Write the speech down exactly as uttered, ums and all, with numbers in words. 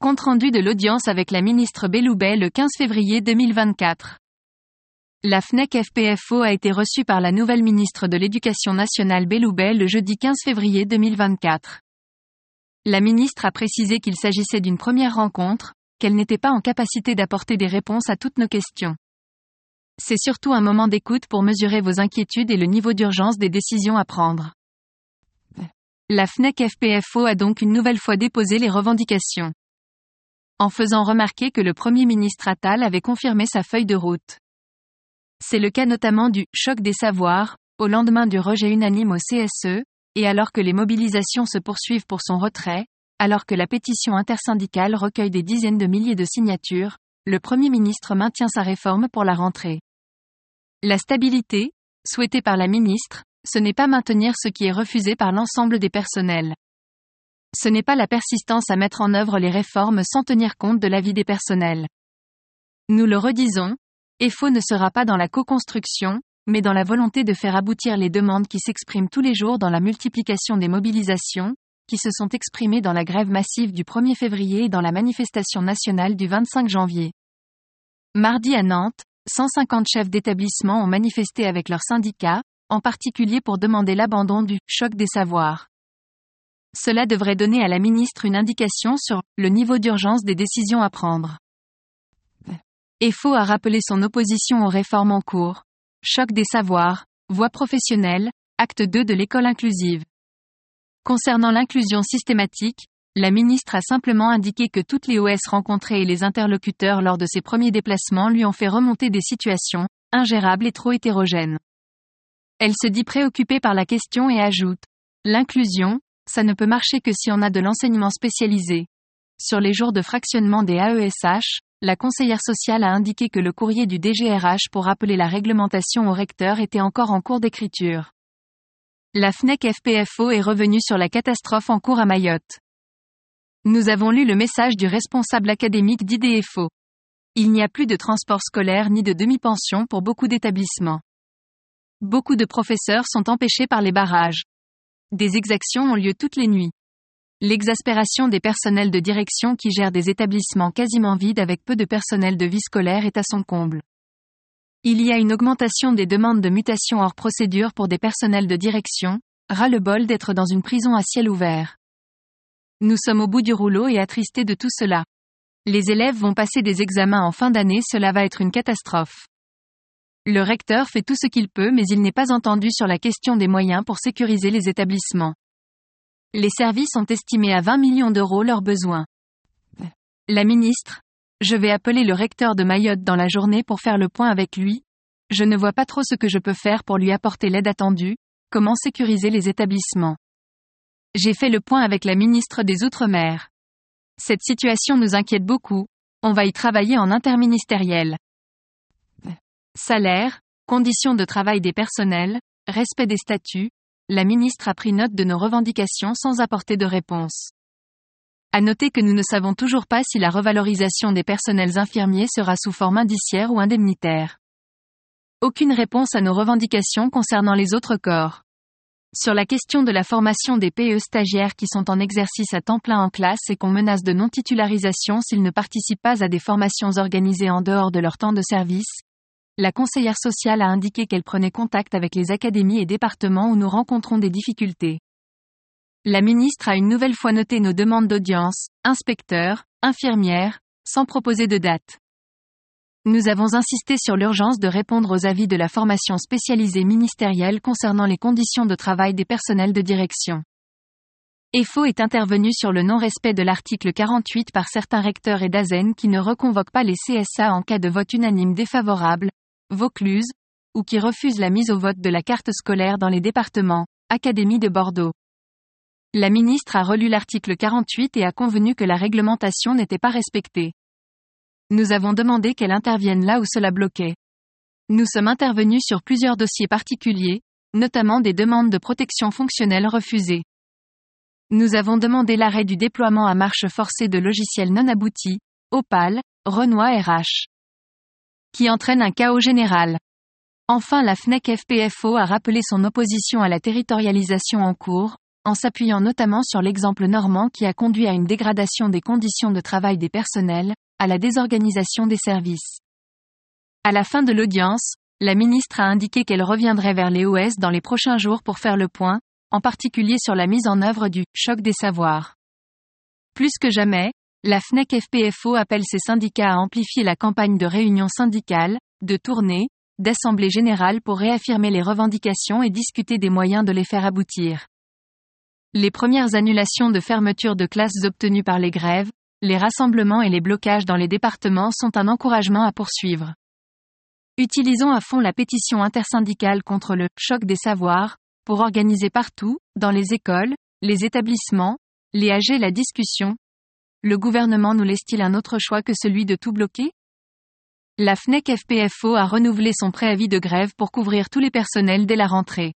Compte-rendu de l'audience avec la ministre Belloubet le quinze février deux mille vingt-quatre. La F N E C F P F O a été reçue par la nouvelle ministre de l'Éducation nationale Belloubet le jeudi quinze février deux mille vingt-quatre. La ministre a précisé qu'il s'agissait d'une première rencontre, qu'elle n'était pas en capacité d'apporter des réponses à toutes nos questions. C'est surtout un moment d'écoute pour mesurer vos inquiétudes et le niveau d'urgence des décisions à prendre. La F N E C F P F O a donc une nouvelle fois déposé les revendications, en faisant remarquer que le Premier ministre Attal avait confirmé sa feuille de route. C'est le cas notamment du « choc des savoirs », au lendemain du rejet unanime au C S E, et alors que les mobilisations se poursuivent pour son retrait, alors que la pétition intersyndicale recueille des dizaines de milliers de signatures, le Premier ministre maintient sa réforme pour la rentrée. La stabilité, souhaitée par la ministre, ce n'est pas maintenir ce qui est refusé par l'ensemble des personnels. Ce n'est pas la persistance à mettre en œuvre les réformes sans tenir compte de l'avis des personnels. Nous le redisons, F O ne sera pas dans la co-construction, mais dans la volonté de faire aboutir les demandes qui s'expriment tous les jours dans la multiplication des mobilisations, qui se sont exprimées dans la grève massive du premier février et dans la manifestation nationale du vingt-cinq janvier. Mardi à Nantes, cent cinquante chefs d'établissement ont manifesté avec leurs syndicats, en particulier pour demander l'abandon du « choc des savoirs ». Cela devrait donner à la ministre une indication sur le niveau d'urgence des décisions à prendre. F O a rappelé son opposition aux réformes en cours. Choc des savoirs, voie professionnelle, acte deux de l'école inclusive. Concernant l'inclusion systématique, la ministre a simplement indiqué que toutes les O S rencontrées et les interlocuteurs lors de ses premiers déplacements lui ont fait remonter des situations ingérables et trop hétérogènes. Elle se dit préoccupée par la question et ajoute « L'inclusion, ça ne peut marcher que si on a de l'enseignement spécialisé. » Sur les jours de fractionnement des A E S H, la conseillère sociale a indiqué que le courrier du D G R H pour rappeler la réglementation au recteur était encore en cours d'écriture. La F N E C F P F O est revenue sur la catastrophe en cours à Mayotte. Nous avons lu le message du responsable académique d'I D F O. Il n'y a plus de transport scolaire ni de demi-pension pour beaucoup d'établissements. Beaucoup de professeurs sont empêchés par les barrages. Des exactions ont lieu toutes les nuits. L'exaspération des personnels de direction qui gèrent des établissements quasiment vides avec peu de personnel de vie scolaire est à son comble. Il y a une augmentation des demandes de mutation hors procédure pour des personnels de direction, ras-le-bol d'être dans une prison à ciel ouvert. Nous sommes au bout du rouleau et attristés de tout cela. Les élèves vont passer des examens en fin d'année, cela va être une catastrophe. Le recteur fait tout ce qu'il peut mais il n'est pas entendu sur la question des moyens pour sécuriser les établissements. Les services ont estimé à vingt millions d'euros leurs besoins. La ministre, je vais appeler le recteur de Mayotte dans la journée pour faire le point avec lui. Je ne vois pas trop ce que je peux faire pour lui apporter l'aide attendue. Comment sécuriser les établissements? J'ai fait le point avec la ministre des Outre-mer. Cette situation nous inquiète beaucoup. On va y travailler en interministériel. Salaire, conditions de travail des personnels, respect des statuts. La ministre a pris note de nos revendications sans apporter de réponse. À noter que nous ne savons toujours pas si la revalorisation des personnels infirmiers sera sous forme indiciaire ou indemnitaire. Aucune réponse à nos revendications concernant les autres corps. Sur la question de la formation des P E stagiaires qui sont en exercice à temps plein en classe et qu'on menace de non-titularisation s'ils ne participent pas à des formations organisées en dehors de leur temps de service, la conseillère sociale a indiqué qu'elle prenait contact avec les académies et départements où nous rencontrons des difficultés. La ministre a une nouvelle fois noté nos demandes d'audience, inspecteurs, infirmières, sans proposer de date. Nous avons insisté sur l'urgence de répondre aux avis de la formation spécialisée ministérielle concernant les conditions de travail des personnels de direction. F O est intervenu sur le non-respect de l'article quarante-huit par certains recteurs et d'Azen qui ne reconvoquent pas les C S A en cas de vote unanime défavorable, Vaucluse, ou qui refusent la mise au vote de la carte scolaire dans les départements, Académie de Bordeaux. La ministre a relu l'article quarante-huit et a convenu que la réglementation n'était pas respectée. Nous avons demandé qu'elle intervienne là où cela bloquait. Nous sommes intervenus sur plusieurs dossiers particuliers, notamment des demandes de protection fonctionnelle refusées. Nous avons demandé l'arrêt du déploiement à marche forcée de logiciels non aboutis, Opal, Renoir R H, qui entraîne un chaos général. Enfin, la F N E C F P F O a rappelé son opposition à la territorialisation en cours, en s'appuyant notamment sur l'exemple normand qui a conduit à une dégradation des conditions de travail des personnels, à la désorganisation des services. À la fin de l'audience, la ministre a indiqué qu'elle reviendrait vers les O S dans les prochains jours pour faire le point, en particulier sur la mise en œuvre du « choc des savoirs ». Plus que jamais, la F N E C F P F O appelle ses syndicats à amplifier la campagne de réunions syndicales, de tournées, d'assemblées générales pour réaffirmer les revendications et discuter des moyens de les faire aboutir. Les premières annulations de fermeture de classes obtenues par les grèves, les rassemblements et les blocages dans les départements sont un encouragement à poursuivre. Utilisons à fond la pétition intersyndicale contre le « choc des savoirs » pour organiser partout, dans les écoles, les établissements, les A G la discussion. Le gouvernement nous laisse-t-il un autre choix que celui de tout bloquer ? La F N E C F P F O a renouvelé son préavis de grève pour couvrir tous les personnels dès la rentrée.